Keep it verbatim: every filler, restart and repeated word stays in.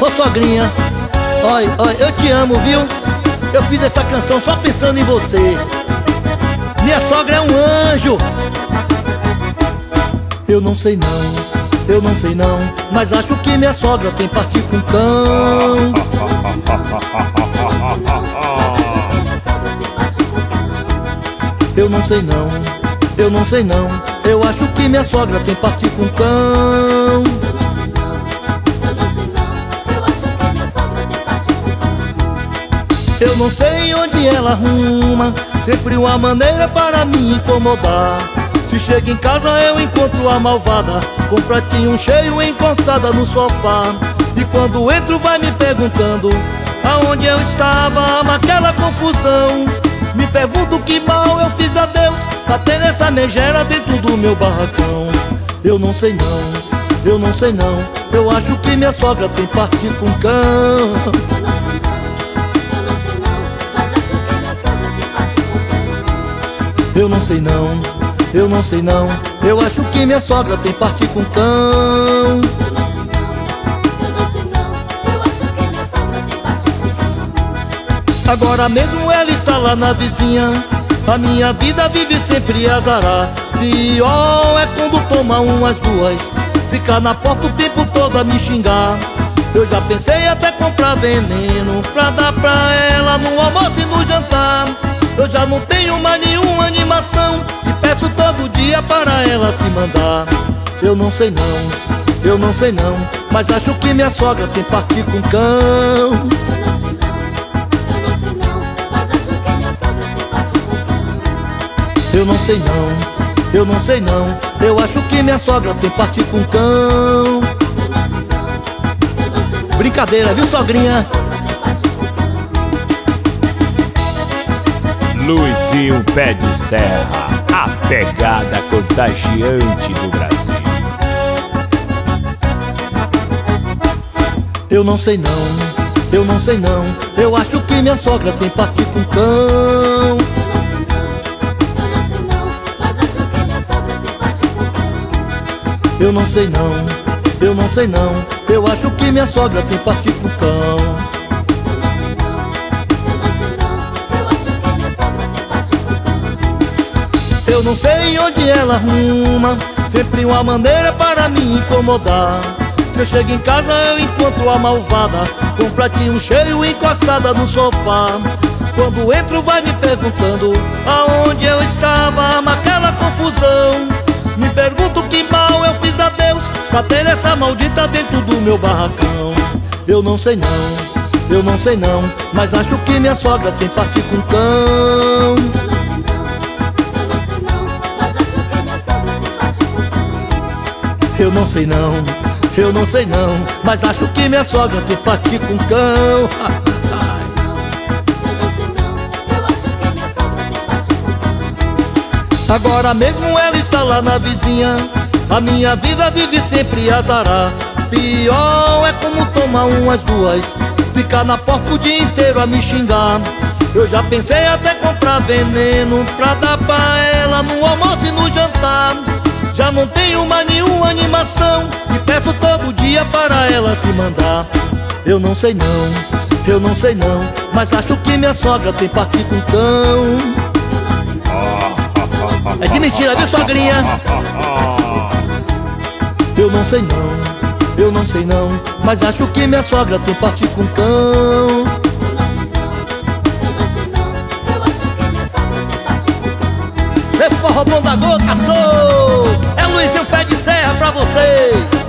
Ô sogrinha, olha, olha, eu te amo, viu? Eu fiz essa canção só pensando em você. Minha sogra é um anjo. Eu não sei não, eu não sei não, mas acho que minha sogra tem parte com cão. Eu não sei não, eu não sei não, eu acho que minha sogra tem parte com cão. Eu não sei onde ela arruma sempre uma maneira para me incomodar. Se chega em casa eu encontro a malvada com pratinho cheio encostada no sofá. E quando entro vai me perguntando aonde eu estava naquela confusão. Me pergunto que mal eu fiz a Deus pra ter essa megera dentro do meu barracão. Eu não sei não, eu não sei não, eu acho que minha sogra tem parte com cão. Eu não sei não, eu não sei não, eu acho que minha sogra tem parte com cão. Agora mesmo ela está lá na vizinha, a minha vida vive sempre azará. Pior é quando toma umas duas, ficar na porta o tempo todo a me xingar. Eu já pensei até comprar veneno pra dar pra ela no almoço e no jantar. Eu já não tenho mais nenhuma animação e peço todo dia para ela se mandar. Eu não sei não, eu não sei não, mas acho que minha sogra tem parte com cão. Eu não sei não, eu não sei não, eu acho que minha sogra tem parte com cão. Brincadeira, viu sogrinha? Luizinho Pé de Serra, a pegada contagiante do Brasil. Eu não sei não, eu não sei não, eu acho que minha sogra tem parte com cão. Eu não sei não, eu não sei não, eu acho que minha sogra tem parte com cão. Eu não sei onde ela arruma sempre uma maneira para me incomodar. Se eu chego em casa eu encontro a malvada com um pratinho cheio encostada no sofá. Quando entro vai me perguntando aonde eu estava naquela confusão. Me pergunto que mal eu fiz a Deus pra ter essa maldita dentro do meu barracão. Eu não sei não, eu não sei não, mas acho que minha sogra tem parte com cão. Eu não sei não, eu não sei não, mas acho que minha sogra tem parte com cão. Agora mesmo ela está lá na vizinha, a minha vida vive sempre azará. Pior é como tomar umas duas, ficar na porta o dia inteiro a me xingar. Eu já pensei até comprar veneno pra dar pra ela no almoço e no jantar. Já não tenho mais nenhuma animação e peço todo dia para ela se mandar. Eu não sei não, eu não sei não, mas acho que minha sogra tem parte com cão. É de mentira, viu sogrinha? Eu não sei não, eu não sei não, mas acho que minha sogra tem parte com cão. É forró bom da gota, sou! É Luizinho Pé de Serra pra vocês!